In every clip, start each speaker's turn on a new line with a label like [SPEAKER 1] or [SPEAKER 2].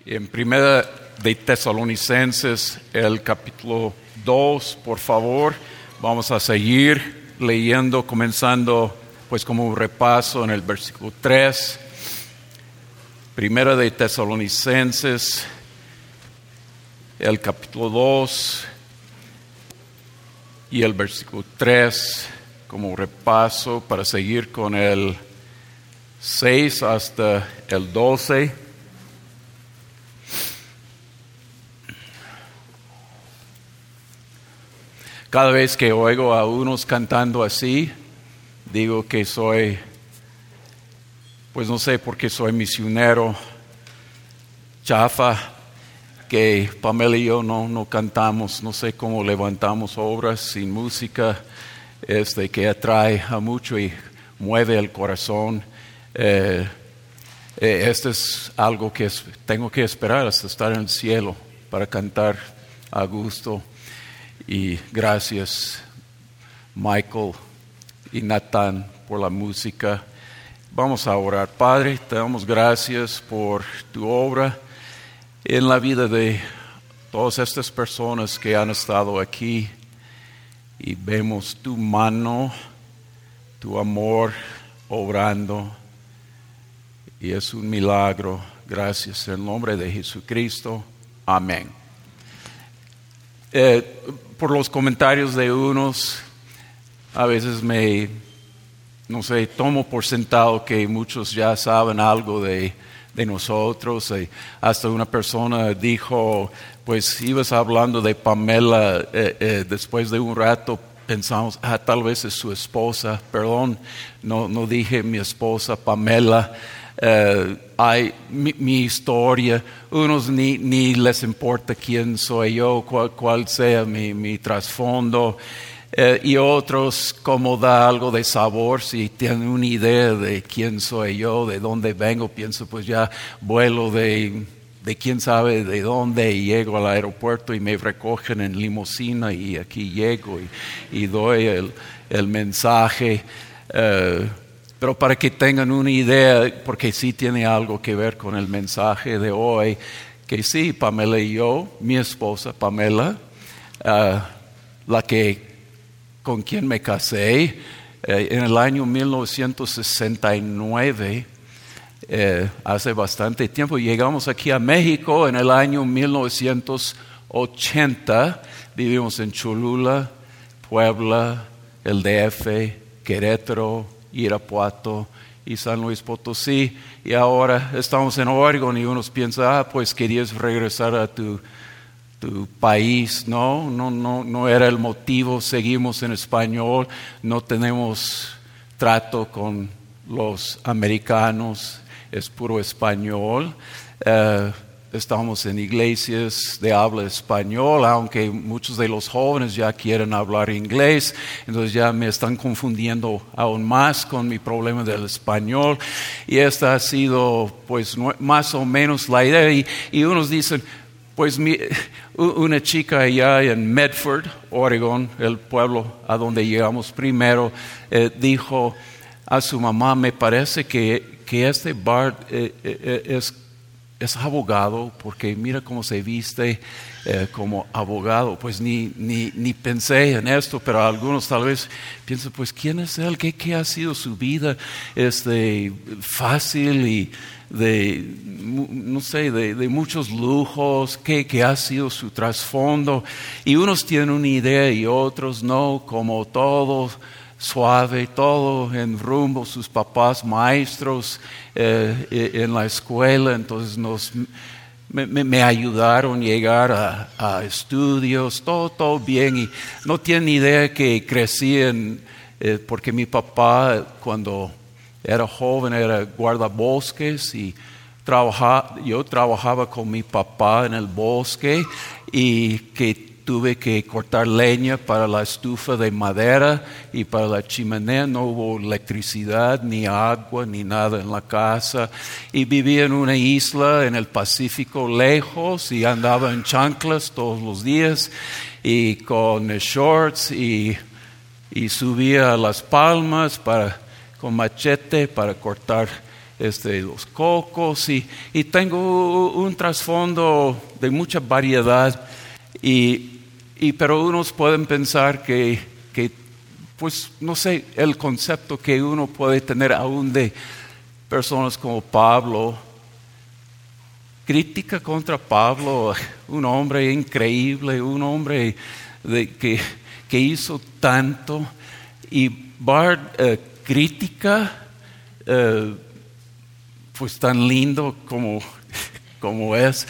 [SPEAKER 1] En Primera de Tesalonicenses, el capítulo 2, por favor. Vamos a seguir leyendo, comenzando pues como un repaso en el versículo 3. Primera de Tesalonicenses, el capítulo 2 y el versículo 3, como un repaso para seguir con el 6 hasta el 12. Cada vez que oigo a unos cantando así, digo que soy, pues no sé por qué soy misionero chafa, que Pamela y yo no cantamos, no sé cómo levantamos obras sin música, que atrae a mucho y mueve el corazón. Esto es algo que tengo que esperar hasta estar en el cielo para cantar a gusto. Y gracias, Michael y Nathan, por la música. Vamos a orar. Padre, te damos gracias por tu obra en la vida de todas estas personas que han estado aquí. Y vemos tu mano, tu amor obrando. Y es un milagro. Gracias en el nombre de Jesucristo. Amén. Por los comentarios de unos, a veces tomo por sentado que muchos ya saben algo de nosotros. Hasta una persona dijo, pues ibas hablando de Pamela, después de un rato pensamos, tal vez es su esposa. Perdón, no dije mi esposa Pamela. Hay mi historia, unos ni les importa quién soy yo, cuál sea mi trasfondo, y otros como da algo de sabor, si tienen una idea de quién soy yo, de dónde vengo, pienso pues ya vuelo de quién sabe de dónde y llego al aeropuerto y me recogen en limusina y aquí llego y doy el mensaje. Pero para que tengan una idea, porque sí tiene algo que ver con el mensaje de hoy, que sí, Pamela y yo, mi esposa Pamela, con quien me casé en el año 1969, hace bastante tiempo. Llegamos aquí a México en el año 1980, vivimos en Cholula, Puebla, el DF, Querétaro, Irapuato y San Luis Potosí, y ahora estamos en Oregon y unos piensan, pues querías regresar a tu país. No era el motivo. Seguimos en español, no tenemos trato con los americanos, es puro español. Estamos en iglesias de habla español, aunque muchos de los jóvenes ya quieren hablar inglés, entonces ya me están confundiendo aún más con mi problema del español. Y esta ha sido pues más o menos la idea. Y unos dicen, pues una chica allá en Medford, Oregon, el pueblo a donde llegamos primero, dijo a su mamá, me parece que este Bart es abogado, porque mira cómo se viste como abogado. Pues ni pensé en esto, pero algunos tal vez piensan, pues ¿quién es él? ¿Qué ha sido su vida fácil y de muchos lujos? ¿Qué ha sido su trasfondo? Y unos tienen una idea y otros no, como todos. Suave, todo en rumbo, sus papás maestros en la escuela, entonces me ayudaron a llegar a estudios, todo bien, y no tienen idea que crecí porque mi papá cuando era joven era guardabosques y yo trabajaba con mi papá en el bosque y que tuve que cortar leña para la estufa de madera y para la chimenea. No hubo electricidad, ni agua, ni nada en la casa. Y vivía en una isla en el Pacífico lejos y andaba en chanclas todos los días y con shorts y subía a las palmas con machete para cortar los cocos y tengo un trasfondo de mucha variedad pero unos pueden pensar que pues no sé, el concepto que uno puede tener aún de personas como Pablo, crítica contra Pablo, un hombre increíble, un hombre que hizo tanto, y Bard crítica pues tan lindo como es,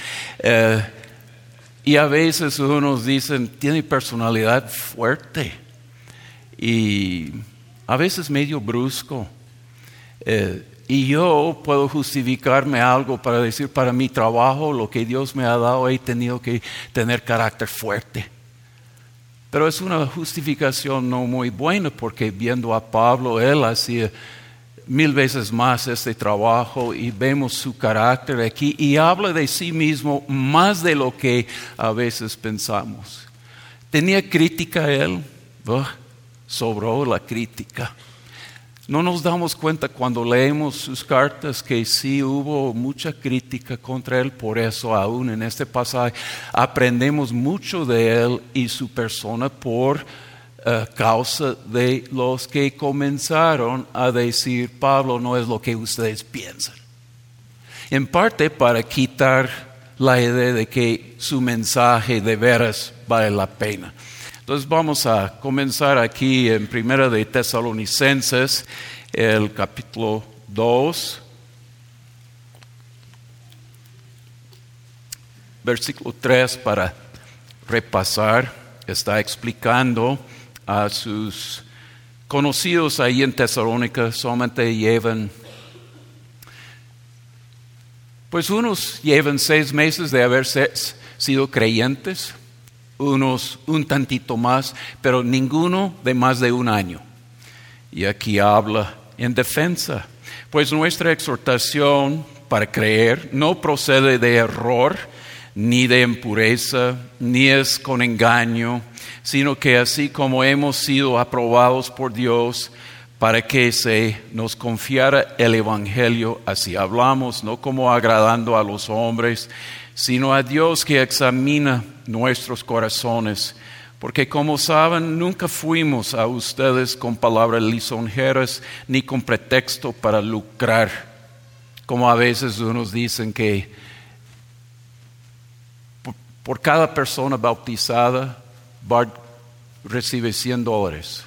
[SPEAKER 1] y a veces unos dicen tiene personalidad fuerte y a veces medio brusco, y yo puedo justificarme algo para decir, para mi trabajo, lo que Dios me ha dado, he tenido que tener carácter fuerte. Pero es una justificación no muy buena, porque viendo a Pablo, él hacía 1000 veces más este trabajo y vemos su carácter aquí y habla de sí mismo más de lo que a veces pensamos. ¿Tenía crítica él? Sobró la crítica. No nos damos cuenta cuando leemos sus cartas que sí hubo mucha crítica contra él. Por eso aún en este pasaje aprendemos mucho de él y su persona por causa de los que comenzaron a decir Pablo no es lo que ustedes piensan. En parte para quitar la idea de que su mensaje de veras vale la pena. Entonces vamos a comenzar aquí en Primera de Tesalonicenses, el capítulo 2, versículo 3, para repasar. Está explicando a sus conocidos ahí en Tesalónica, solamente llevan, pues unos llevan 6 meses de haber sido creyentes, unos un tantito más, pero ninguno de más de 1 año. Y aquí habla en defensa. Pues nuestra exhortación para creer no procede de error, ni de impureza, ni es con engaño, sino que así como hemos sido aprobados por Dios para que se nos confiara el Evangelio, así hablamos, no como agradando a los hombres, sino a Dios que examina nuestros corazones. Porque como saben, nunca fuimos a ustedes con palabras lisonjeras ni con pretexto para lucrar. Como a veces unos dicen que por cada persona bautizada, Bart recibe $100.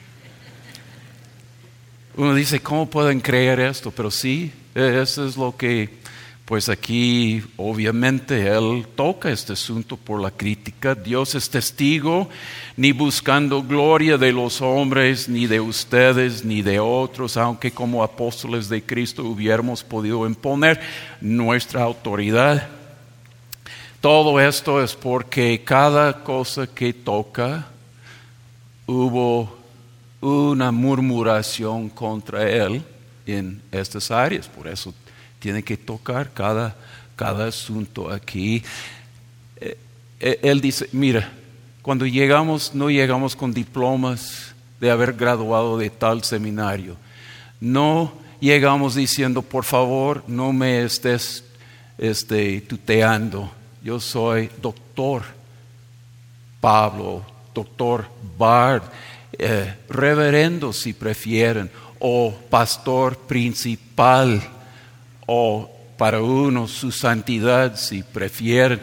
[SPEAKER 1] Uno dice, ¿cómo pueden creer esto? Pero sí, eso es lo que... Pues aquí obviamente él toca este asunto por la crítica. Dios es testigo, ni buscando gloria de los hombres, ni de ustedes, ni de otros, aunque como apóstoles de Cristo hubiéramos podido imponer nuestra autoridad. Todo esto es porque cada cosa que toca hubo una murmuración contra él en estas áreas, por eso tiene que tocar cada asunto aquí. Él dice, mira, cuando llegamos, no llegamos con diplomas de haber graduado de tal seminario. No llegamos diciendo, por favor, no me estés tuteando. Yo soy doctor Pablo, doctor Bard, reverendo si prefieren, o pastor principal, o para unos su santidad si prefieren.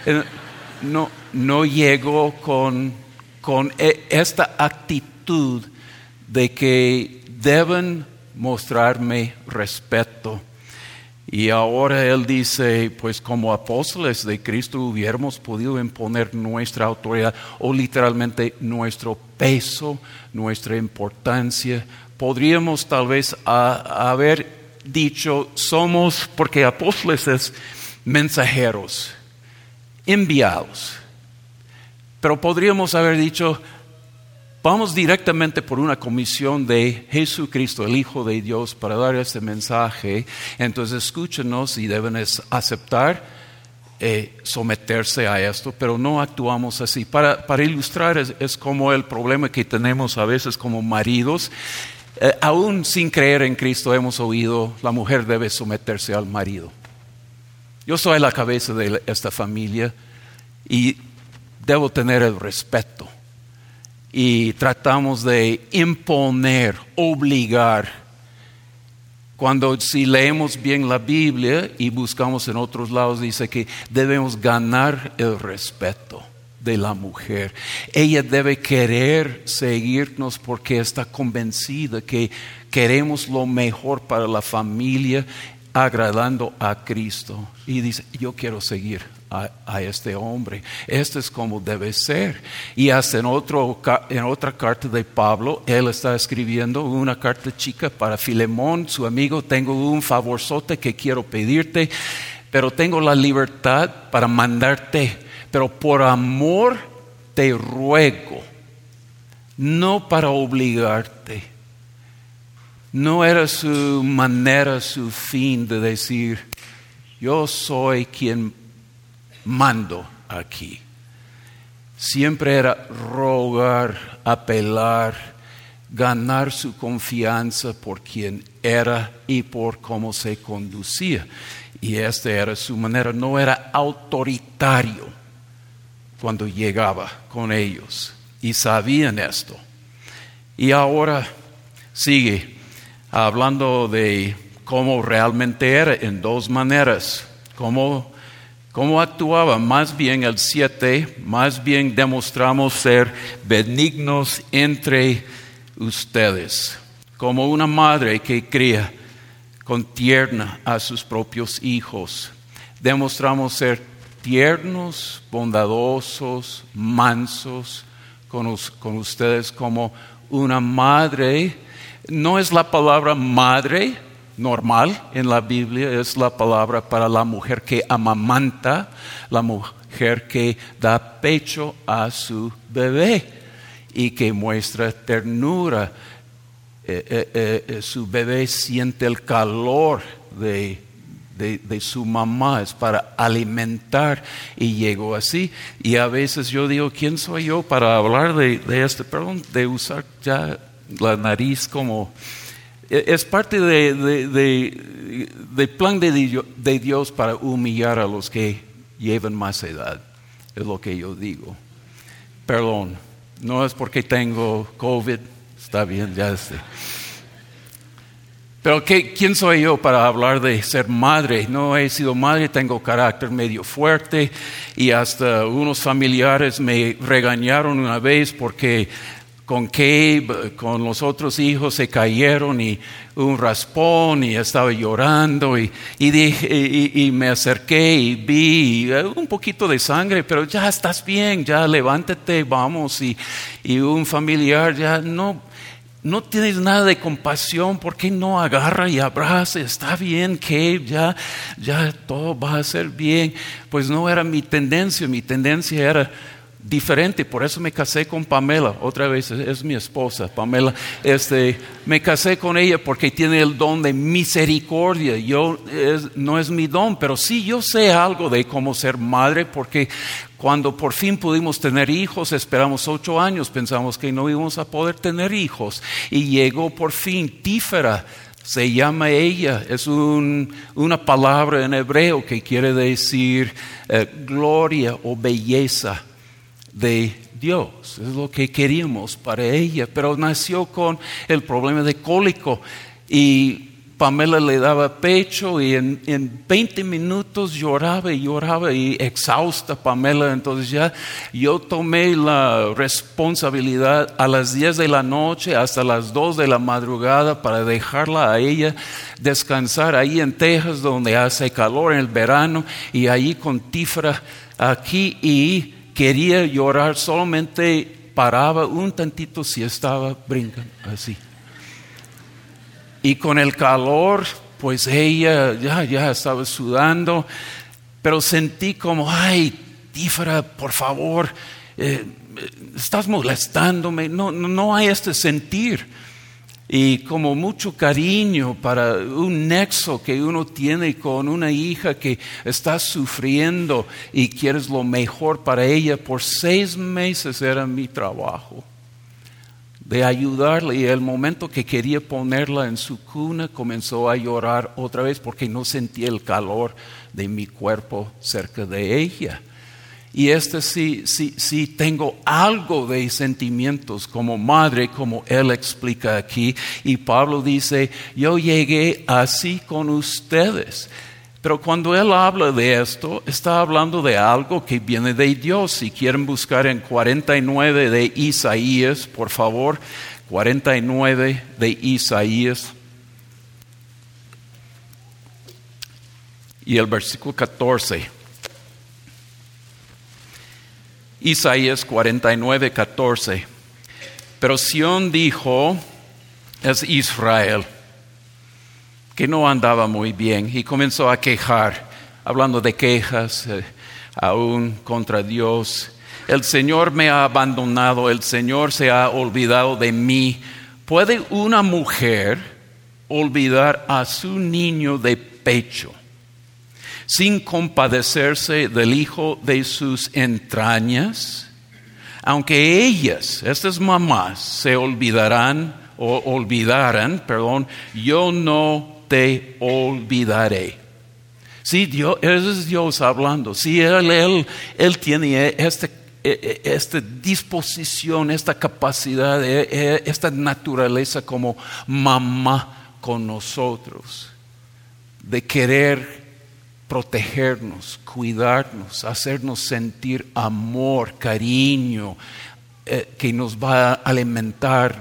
[SPEAKER 1] No llegó con esta actitud de que deben mostrarme respeto. Y ahora él dice, pues como apóstoles de Cristo hubiéramos podido imponer nuestra autoridad o literalmente nuestro peso, nuestra importancia. Podríamos tal vez haber dicho, somos, porque apóstoles es mensajeros, enviados. Pero podríamos haber dicho, vamos directamente por una comisión de Jesucristo, el Hijo de Dios, para dar este mensaje. Entonces escúchenos y deben aceptar, someterse a esto, pero no actuamos así. Para ilustrar es como el problema que tenemos a veces como maridos. Aún sin creer en Cristo hemos oído, la mujer debe someterse al marido. Yo soy la cabeza de esta familia y debo tener el respeto. Y tratamos de imponer, obligar. Si leemos bien la Biblia y buscamos en otros lados, dice que debemos ganar el respeto de la mujer. Ella debe querer seguirnos porque está convencida que queremos lo mejor para la familia, agradando a Cristo. Y dice, yo quiero seguir a este hombre. Esto es como debe ser. Y hasta en otra carta de Pablo, él está escribiendo una carta chica para Filemón, su amigo. Tengo un favorzote que quiero pedirte, pero tengo la libertad para mandarte. Pero por amor te ruego, no para obligarte. No era su manera, su fin de decir, yo soy quien mando aquí. Siempre era rogar, apelar, ganar su confianza por quien era y por cómo se conducía. Y esta era su manera, no era autoritario cuando llegaba con ellos. Y sabían esto. Y ahora sigue hablando de cómo realmente era en dos maneras. Cómo actuaba. Más bien el 7, más bien demostramos ser benignos entre ustedes. Como una madre que cría con tierna a sus propios hijos. Demostramos ser tiernos, bondadosos, mansos con ustedes como una madre. No es la palabra madre normal en la Biblia, es la palabra para la mujer que amamanta, la mujer que da pecho a su bebé y que muestra ternura. Su bebé siente el calor de su mamá, es para alimentar, y llegó así. Y a veces yo digo, ¿quién soy yo para hablar de esto? Perdón, de usar ya la nariz como... Es parte del plan de Dios para humillar a los que llevan más edad, es lo que yo digo. Perdón, no es porque tengo COVID, está bien, ya sé. Pero ¿quién soy yo para hablar de ser madre? No he sido madre, tengo carácter medio fuerte y hasta unos familiares me regañaron una vez porque con Gabe, con los otros hijos se cayeron y un raspón y estaba llorando y me acerqué y vi un poquito de sangre, pero ya estás bien, ya levántate, vamos. Y un familiar ya no tienes nada de compasión, ¿por qué no agarra y abraza? Está bien, Gabe, ya todo va a ser bien. Pues no era mi tendencia era diferente, por eso me casé con Pamela, otra vez es mi esposa, Pamela. Me casé con ella porque tiene el don de misericordia. No es mi don, pero sí yo sé algo de cómo ser madre, porque cuando por fin pudimos tener hijos, esperamos 8 años, pensamos que no íbamos a poder tener hijos, y llegó por fin Tífera. Se llama ella, es una palabra en hebreo que quiere decir gloria o belleza de Dios. Es lo que queríamos para ella, pero nació con el problema de cólico y Pamela le daba pecho y en 20 minutos lloraba y exhausta Pamela. Entonces ya yo tomé la responsabilidad a las 10 de la noche hasta las 2 de la madrugada para dejarla a ella descansar ahí en Texas, donde hace calor en el verano, y ahí con Tífera aquí, y quería llorar, solamente paraba un tantito si estaba brincando así. Y con el calor, pues ella ya estaba sudando, pero sentí como, ay, Tífera, por favor, estás molestándome. No hay este sentir. Y como mucho cariño para un nexo que uno tiene con una hija que está sufriendo y quieres lo mejor para ella. Por 6 meses era mi trabajo. de ayudarle, y el momento que quería ponerla en su cuna comenzó a llorar otra vez porque no sentía el calor de mi cuerpo cerca de ella. Y sí tengo algo de sentimientos como madre, como él explica aquí. Y Pablo dice, yo llegué así con ustedes. Pero cuando él habla de esto, está hablando de algo que viene de Dios. Si quieren buscar en 49 de Isaías, por favor, 49 de Isaías. Y el versículo 14. Isaías 49, 14. Pero Sión dijo, es Israel, que no andaba muy bien, y comenzó a quejar, hablando de quejas aún contra Dios. El Señor me ha abandonado, el Señor se ha olvidado de mí. ¿Puede una mujer olvidar a su niño de pecho sin compadecerse del hijo de sus entrañas? Aunque ellas, estas mamás, se olvidaran, yo no te olvidaré. Sí, Dios, ese es Dios hablando. Sí, Él tiene esta disposición, esta capacidad, esta naturaleza como mamá con nosotros, de querer protegernos, cuidarnos, hacernos sentir amor, cariño, que nos va a alimentar.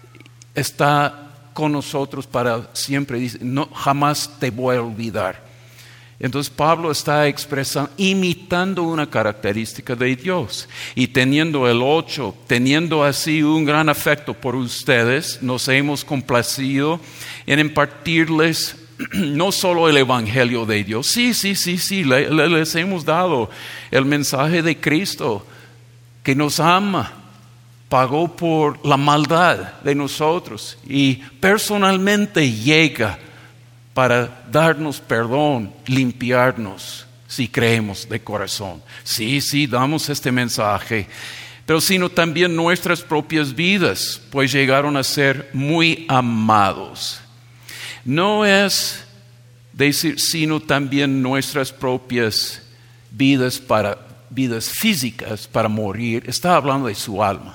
[SPEAKER 1] Está con nosotros para siempre. Dice, no, jamás te voy a olvidar. Entonces Pablo está imitando una característica de Dios. Y teniendo el 8, teniendo así un gran afecto por ustedes, nos hemos complacido en impartirles no solo el evangelio de Dios. Sí, les hemos dado el mensaje de Cristo, que nos ama, pagó por la maldad de nosotros y personalmente llega para darnos perdón, limpiarnos, si creemos de corazón. Sí, damos este mensaje, pero sino también nuestras propias vidas, pues llegaron a ser muy amados. No es decir, sino también nuestras propias vidas físicas para morir. Está hablando de su alma.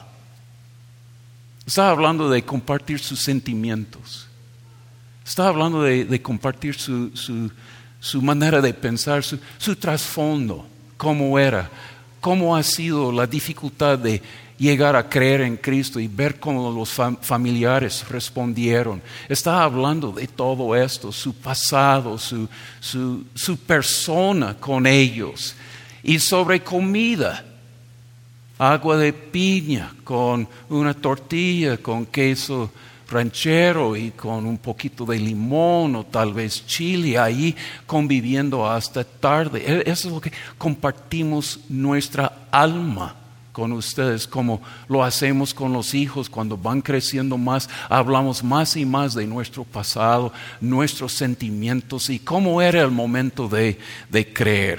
[SPEAKER 1] Está hablando de compartir sus sentimientos. Está hablando de compartir su manera de pensar, su trasfondo, cómo era, cómo ha sido la dificultad de llegar a creer en Cristo y ver cómo los familiares respondieron. Está hablando de todo esto, su pasado, su persona con ellos. Y sobre comida, agua de piña con una tortilla, con queso ranchero y con un poquito de limón o tal vez chile, ahí conviviendo hasta tarde. Eso es lo que compartimos nuestra alma con ustedes, como lo hacemos con los hijos. Cuando van creciendo más, hablamos más y más de nuestro pasado, nuestros sentimientos y cómo era el momento de creer.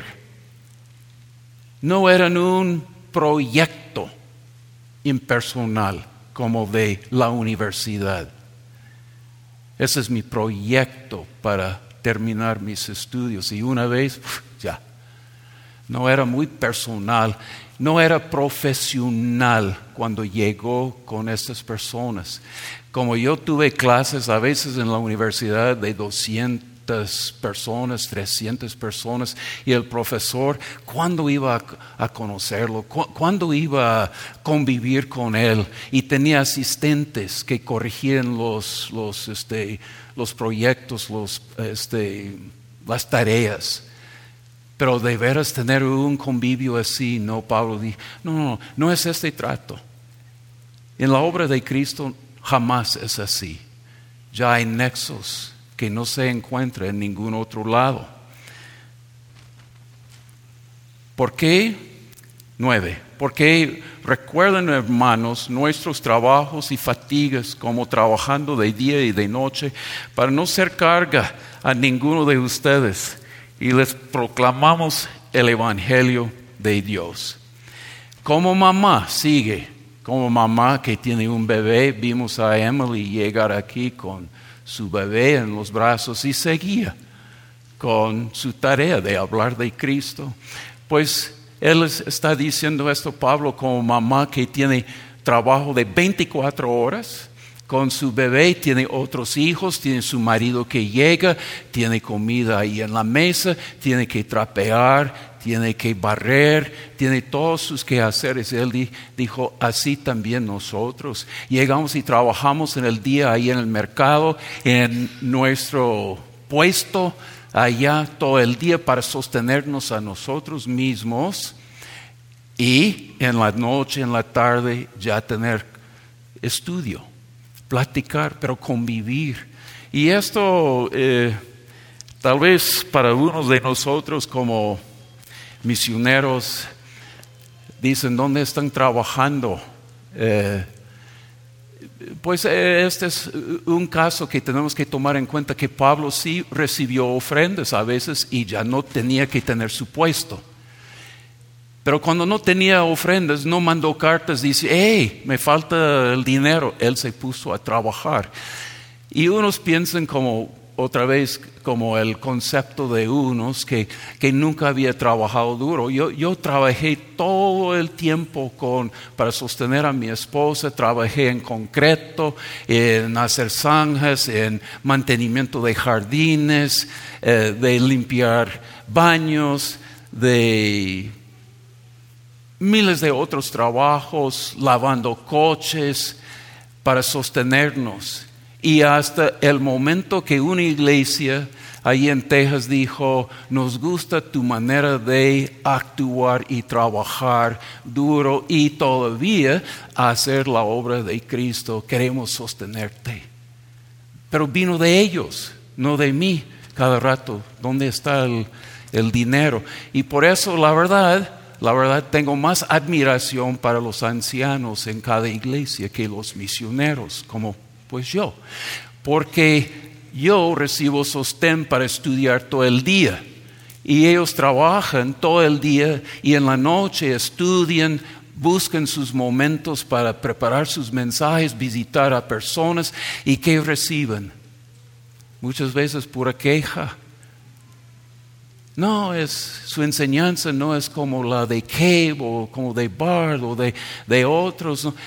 [SPEAKER 1] No eran un proyecto impersonal como de la universidad. Ese es mi proyecto para terminar mis estudios, y una vez, ya. No era muy personal, no era profesional cuando llegó con estas personas. Como yo tuve clases a veces en la universidad de 200 personas, 300 personas, y el profesor, ¿cuándo iba a conocerlo? ¿Cuándo iba a convivir con él? Y tenía asistentes que corrigían los proyectos, las tareas. Pero de veras tener un convivio así, no, Pablo dijo, no es este trato. En la obra de Cristo jamás es así. Ya hay nexos que no se encuentran en ningún otro lado. ¿Por qué? 9. Porque recuerden, hermanos, nuestros trabajos y fatigas, como trabajando de día y de noche, para no ser carga a ninguno de ustedes. Y les proclamamos el evangelio de Dios. Como mamá sigue Como mamá que tiene un bebé, vimos a Emily llegar aquí con su bebé en los brazos y seguía con su tarea de hablar de Cristo. Pues él está diciendo esto, Pablo, como mamá que tiene trabajo de 24 horas con su bebé, tiene otros hijos, tiene su marido que llega, tiene comida ahí en la mesa, tiene que trapear, tiene que barrer, tiene todos sus quehaceres. Él dijo, así también nosotros. Llegamos y trabajamos en el día ahí en el mercado, en nuestro puesto, allá todo el día para sostenernos a nosotros mismos y en la noche, en la tarde, ya tener estudio, platicar, pero convivir. Y esto tal vez para algunos de nosotros como misioneros dicen, ¿dónde están trabajando? Pues este es un caso que tenemos que tomar en cuenta, que Pablo sí recibió ofrendas a veces y ya no tenía que tener su puesto. Pero cuando no tenía ofrendas, no mandó cartas, dice, hey, me falta el dinero. Él se puso a trabajar. Y unos piensan como, otra vez, como el concepto de unos que nunca había trabajado duro. Yo trabajé todo el tiempo para sostener a mi esposa. Trabajé en concreto, en hacer zanjas, en mantenimiento de jardines, de limpiar baños, de miles de otros trabajos, lavando coches para sostenernos. Y hasta el momento que una iglesia ahí en Texas dijo, nos gusta tu manera de actuar y trabajar duro y todavía hacer la obra de Cristo, queremos sostenerte. Pero vino de ellos, no de mí, cada rato. ¿Dónde está el dinero? Y por eso la verdad, tengo más admiración para los ancianos en cada iglesia que los misioneros, como pues yo. Porque yo recibo sostén para estudiar todo el día. Y ellos trabajan todo el día y en la noche estudian, buscan sus momentos para preparar sus mensajes, visitar a personas. ¿Y qué reciben? Muchas veces pura queja. No, su enseñanza no es como la de Cave o como de Bard o de otros. No.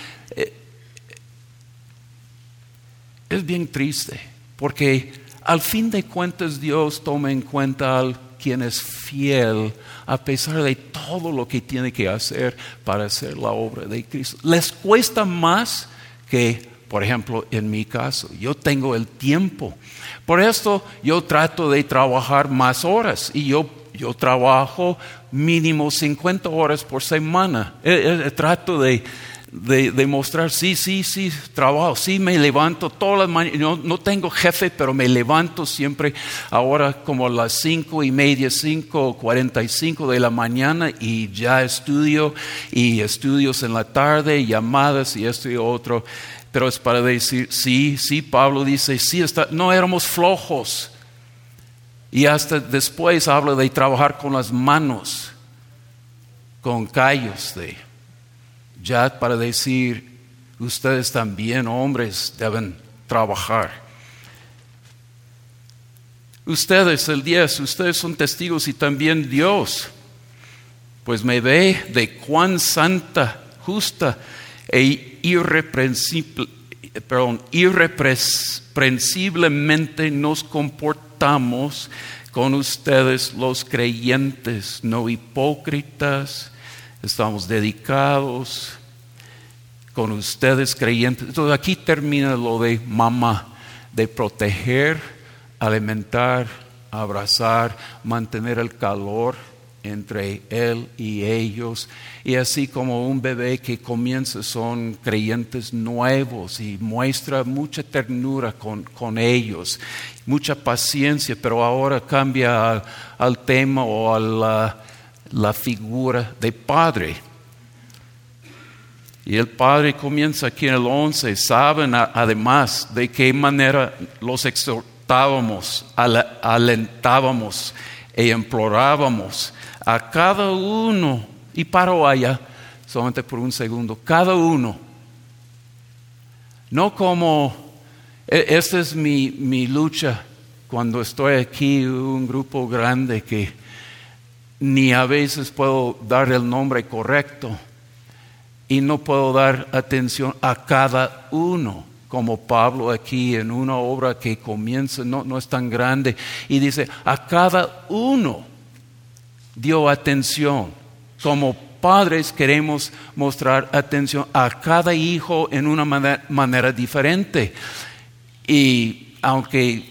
[SPEAKER 1] Es bien triste, porque al fin de cuentas Dios toma en cuenta a quien es fiel a pesar de todo lo que tiene que hacer para hacer la obra de Cristo. Les cuesta más que, por ejemplo, en mi caso. Yo tengo el tiempo. Por esto yo trato de trabajar más horas y yo trabajo mínimo 50 horas por semana. Trato de mostrar, sí, trabajo, sí me levanto todas las mañanas. No tengo jefe, pero me levanto siempre ahora como a las 5:30, 5:45 de la mañana y ya estudio y estudios en la tarde, llamadas y esto y otro. Pero es para decir, sí, Pablo dice, sí, no éramos flojos. Y hasta después habla de trabajar con las manos, con callos, ya para decir, ustedes también, hombres, deben trabajar. Ustedes, el 10, ustedes son testigos y también Dios, pues me ve de cuán santa, justa e irreprensiblemente nos comportamos con ustedes los creyentes, no hipócritas. Estamos dedicados con ustedes creyentes. Entonces aquí termina lo de mamá, de proteger, alimentar, abrazar, mantener el calor entre él y ellos. Y así como un bebé que comienza, son creyentes nuevos y muestra mucha ternura con ellos, mucha paciencia, pero ahora cambia al tema o a la figura de padre. Y el padre comienza aquí en el 11. Saben además de qué manera los exhortábamos, alentábamos e implorábamos a cada uno. Y paro allá solamente por un segundo. Cada uno No como, esta es mi lucha cuando estoy aquí, un grupo grande que ni a veces puedo dar el nombre correcto y no puedo dar atención a cada uno, como Pablo aquí en una obra que comienza, no es tan grande, y dice, a cada uno dio atención. Como padres queremos mostrar atención a cada hijo en una manera diferente. Y aunque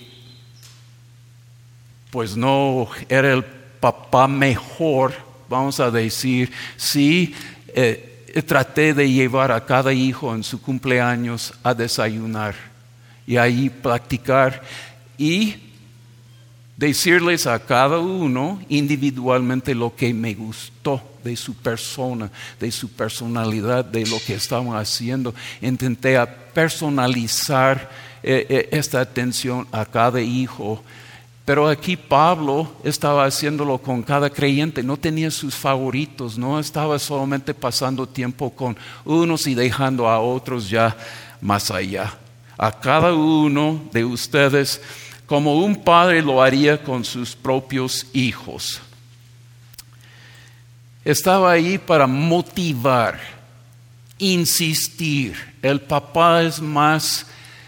[SPEAKER 1] pues no era el papá mejor, vamos a decir, sí, traté de llevar a cada hijo en su cumpleaños a desayunar y ahí practicar y decirles a cada uno individualmente lo que me gustó de su persona, de su personalidad, de lo que estaban haciendo. Intenté personalizar esta atención a cada hijo. Pero aquí Pablo estaba haciéndolo con cada creyente, no tenía sus favoritos, no estaba solamente pasando tiempo con unos y dejando a otros ya más allá. A cada uno de ustedes, como un padre lo haría con sus propios hijos. Estaba ahí para motivar, insistir. El papá es más...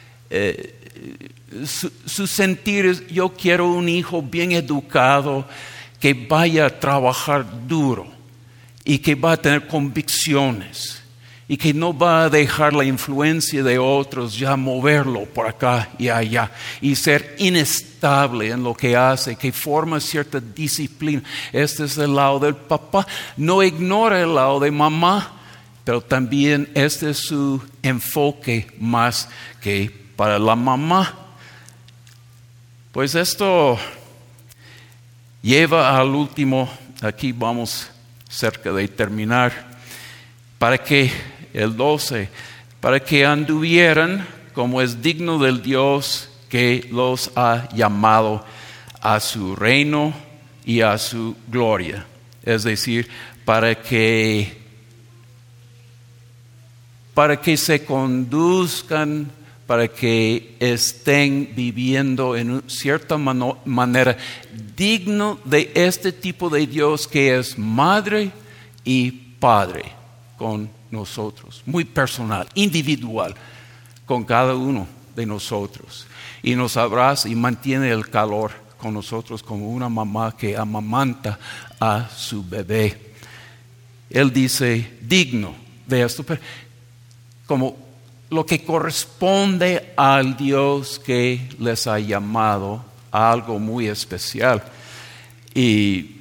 [SPEAKER 1] Su sentir es, yo quiero un hijo bien educado, que vaya a trabajar duro y que va a tener convicciones y que no va a dejar la influencia de otros ya moverlo por acá y allá y ser inestable en lo que hace, que forma cierta disciplina. Este es el lado del papá. No ignora el lado de mamá, pero también este es su enfoque más que para la mamá. Pues esto lleva al último, aquí vamos cerca de terminar, para que el 12, para que anduvieran como es digno del Dios que los ha llamado a su reino y a su gloria. Es decir, para que se conduzcan, para que estén viviendo en cierta manera digno de este tipo de Dios que es madre y padre con nosotros, muy personal, individual, con cada uno de nosotros. Y nos abraza y mantiene el calor con nosotros como una mamá que amamanta a su bebé. Él dice, digno de esto, pero como lo que corresponde al Dios que les ha llamado a algo muy especial. Y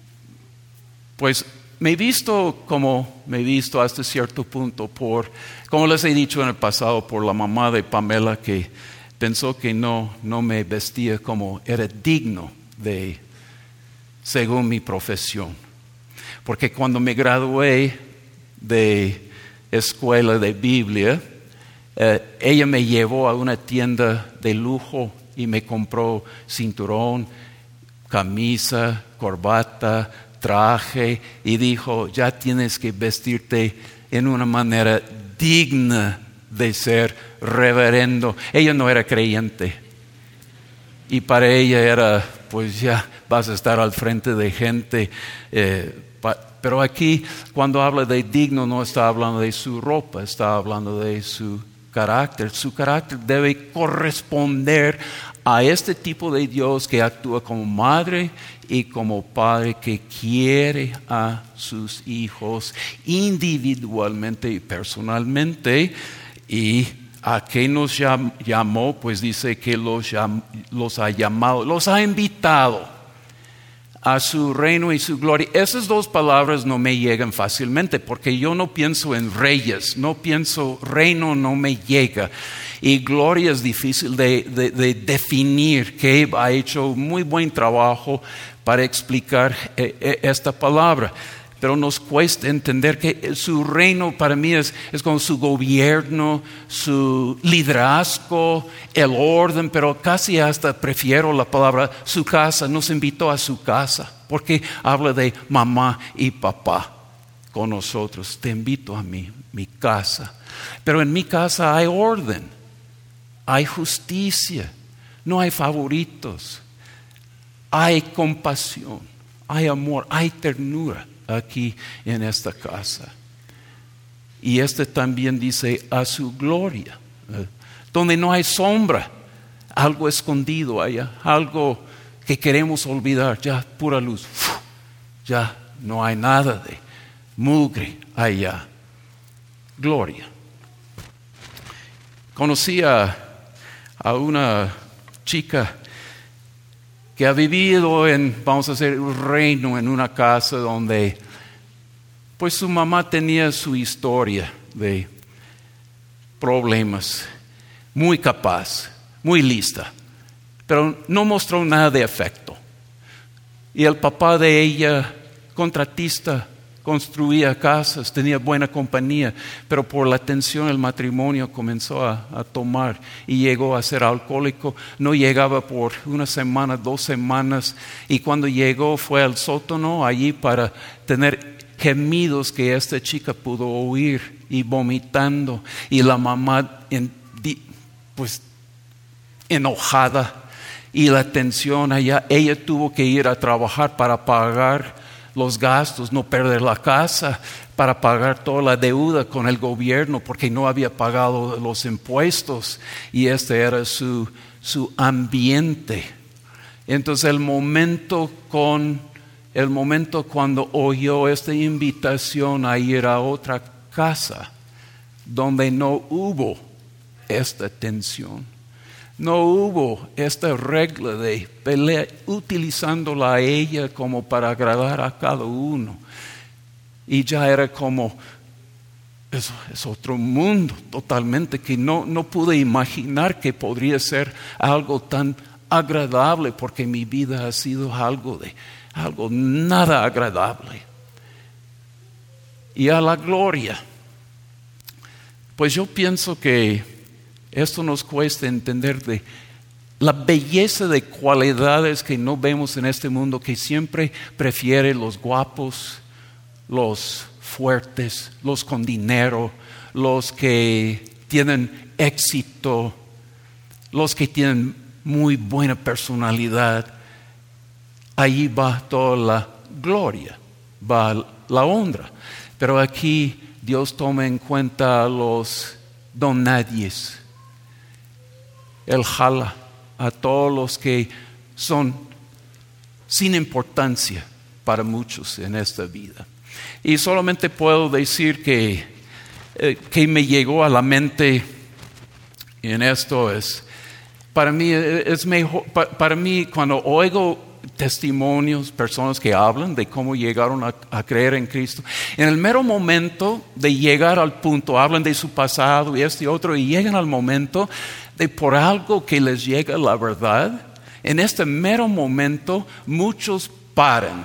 [SPEAKER 1] pues me he visto como me he visto hasta cierto punto como les he dicho en el pasado, por la mamá de Pamela que pensó que no me vestía como era digno de, según mi profesión. Porque cuando me gradué de escuela de Biblia, ella me llevó a una tienda de lujo y me compró cinturón, camisa, corbata, traje y dijo, ya tienes que vestirte en una manera digna de ser reverendo. Ella no era creyente y para ella era, pues ya vas a estar al frente de gente. Pero aquí cuando habla de digno no está hablando de su ropa, está hablando de su carácter. Su carácter debe corresponder a este tipo de Dios que actúa como madre y como padre, que quiere a sus hijos individualmente y personalmente. Y a qué nos llamó, pues dice que los ha llamado, los ha invitado a su reino y su gloria. Esas dos palabras no me llegan fácilmente porque yo no pienso en reyes, no pienso reino, no me llega. Y gloria es difícil de definir, que ha hecho muy buen trabajo para explicar esta palabra. Pero nos cuesta entender que su reino para mí es como su gobierno, su liderazgo, el orden, pero casi hasta prefiero la palabra su casa. Nos invitó a su casa porque habla de mamá y papá con nosotros. Te invito a mi casa. Pero en mi casa hay orden, hay justicia, no hay favoritos, hay compasión, hay amor, hay ternura aquí en esta casa. Y también dice a su gloria, donde no hay sombra, algo escondido allá, algo que queremos olvidar, ya pura luz, ya no hay nada de mugre allá. Gloria. Conocí a una chica que ha vivido vamos a decir, un reino, en una casa donde pues su mamá tenía su historia de problemas, muy capaz, muy lista, pero no mostró nada de afecto. Y el papá de ella, contratista, construía casas, tenía buena compañía, pero por la tensión el matrimonio comenzó a tomar y llegó a ser alcohólico. No llegaba por una semana, 2 semanas, y cuando llegó fue al sótano allí para tener gemidos que esta chica pudo oír y vomitando, y la mamá pues enojada, y la tensión allá. Ella tuvo que ir a trabajar para pagar los gastos, no perder la casa, para pagar toda la deuda con el gobierno porque no había pagado los impuestos, y este era su ambiente. Entonces el momento cuando oyó esta invitación a ir a otra casa donde no hubo esta tensión, no hubo esta regla de pelea, utilizándola a ella como para agradar a cada uno. Y ya era como, es otro mundo totalmente, que no pude imaginar que podría ser algo tan agradable, porque mi vida ha sido algo nada agradable. Y a la gloria, pues yo pienso que esto nos cuesta entender de la belleza de cualidades que no vemos en este mundo, que siempre prefiere los guapos, los fuertes, los con dinero, los que tienen éxito, los que tienen muy buena personalidad. Allí va toda la gloria, va la honra. Pero aquí Dios toma en cuenta a los don nadies. Él jala a todos los que son sin importancia para muchos en esta vida. Y solamente puedo decir que me llegó a la mente en esto es, para mí es mejor, para mí cuando oigo testimonios, personas que hablan de cómo llegaron a creer en Cristo, en el mero momento de llegar al punto, hablan de su pasado y este y otro, y llegan al momento de por algo que les llega la verdad. En este mero momento muchos paran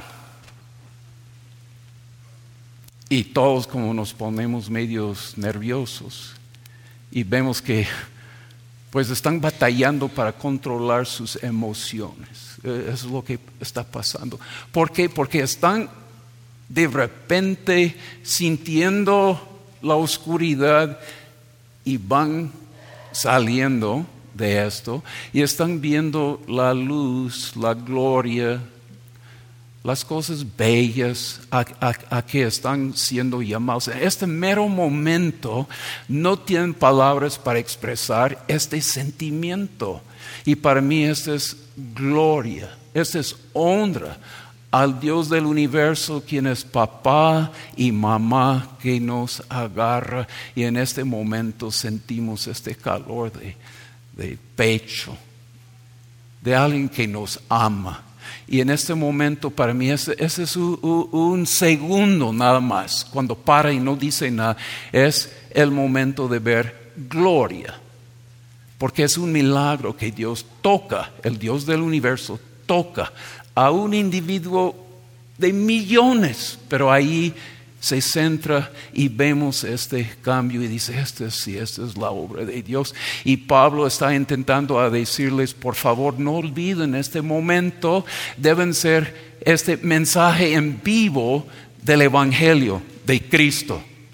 [SPEAKER 1] y todos como nos ponemos medios nerviosos y vemos que pues están batallando para controlar sus emociones. Eso es lo que está pasando. ¿Por qué? Porque están de repente sintiendo la oscuridad y van saliendo de esto y están viendo la luz, la gloria, las cosas bellas a que están siendo llamados. En este mero momento no tienen palabras para expresar este sentimiento. Y para mí esta es gloria, esta es honra al Dios del universo, quien es papá y mamá, que nos agarra. Y en este momento sentimos este calor de pecho, de alguien que nos ama. Y en este momento para mí ese es un segundo nada más. Cuando para y no dice nada, es el momento de ver gloria. Porque es un milagro que Dios toca, el Dios del universo toca a un individuo de millones, pero ahí se centra y vemos este cambio y dice, esta es la obra de Dios. Y Pablo está intentando a decirles, por favor, no olviden este momento, deben ser este mensaje en vivo del Evangelio de Cristo,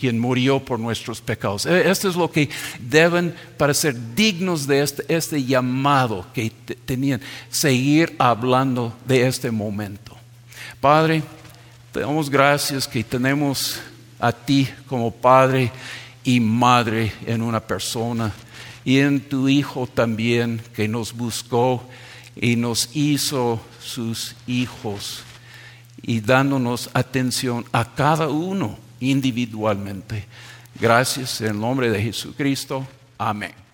[SPEAKER 1] quien murió por nuestros pecados. Esto es lo que deben, para ser dignos de este llamado que tenían, seguir hablando de este momento. Padre, te damos gracias que tenemos a ti como Padre y Madre en una persona, y en tu Hijo también, que nos buscó y nos hizo sus hijos, y dándonos atención a cada uno individualmente. Gracias en el nombre de Jesucristo. Amén.